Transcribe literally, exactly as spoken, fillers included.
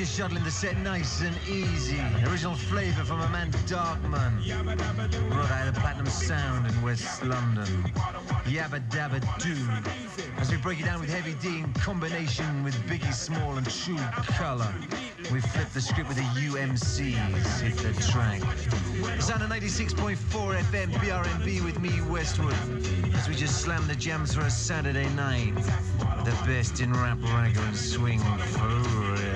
just shuttling the set nice and easy. Original flavour from a man Darkman. Brought out of the Platinum Sound in West London. Yabba Dabba Doo. As we break it down with Heavy D in combination with Biggie Small and True Colour. We flip the script with the U M Cs. Hit the track. Sound of ninety-six point four F M B R M B with me, Westwood. As we just slam the jams for a Saturday night. The best in rap, ragga and swing for real.